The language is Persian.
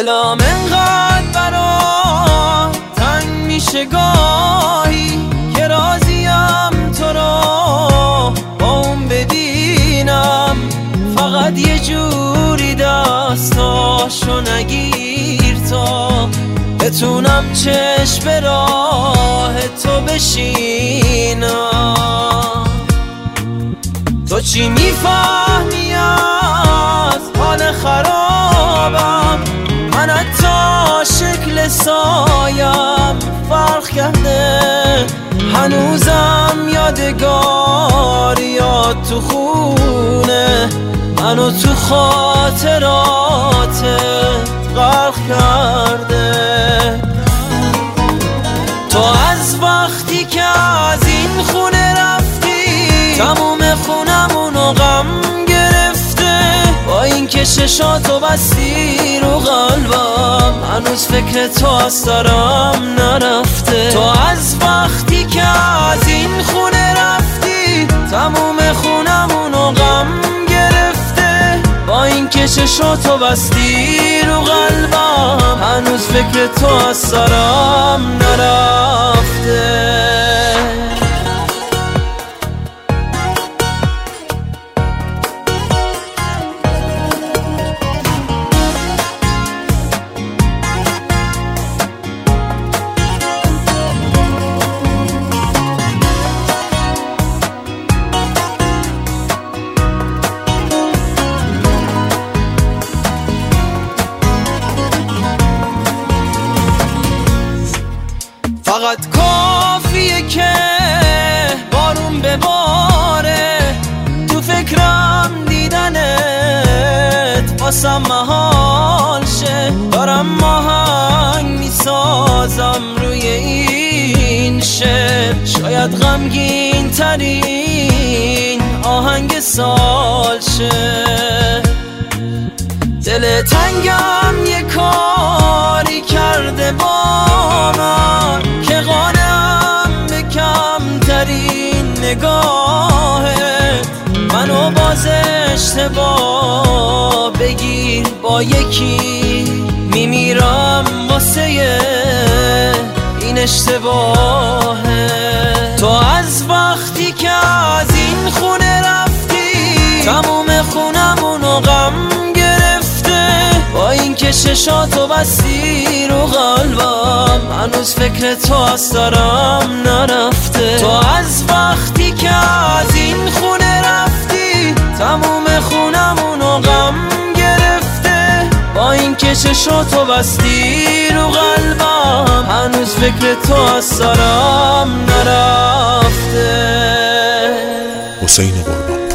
دلم انقدر برا تنگ میشه گاهی که راضیم تو را با اون ببینم، فقط یه جوری دستاشو نگیر تا بتونم چشم به راه تو بشینم. تو چی میفهمی از حال خرابم؟ من حتی شکل سایم فرق کرده، هنوزم یادگاریات تو خونه منو تو خاطرات غرق کرده. تو از وقتی که از این خونه رفتی تموم خونمونو غم گرفته، با این که چشاتو بستی رو قلبم هنوز فکر تو از سرم نرفته. تو از وقتی که از این خونه رفتی تموم خونمونو غم گرفته، با این که چشاتو بستی رو قلبم هنوز فکر تو از سرم نرفته. فقط کافیه که بارون بباره تو فکرم دیدنت واسم محال شه، دارم آهنگ میسازم روی این شعر، شاید غمگین ترین آهنگ سال شه. دل تنگم یه کاری کرده با من که قانم به کمترین نگاهت، منو باز اشتباه بگیر با یکی میمیرم واسه این اشتباهه. تو از وقتی که از این خونه رفتی تموم خونمونو غم گرفته، با این که چشاتو بستی رو قلبم هنوز فکر تو از سرم نرفته. تو از وقتی که از این خونه رفتی تموم خونمونو غم گرفته، با این که چشاتو بستی رو قلبم هنوز فکر تو از سرم نرفته. حسین قربان.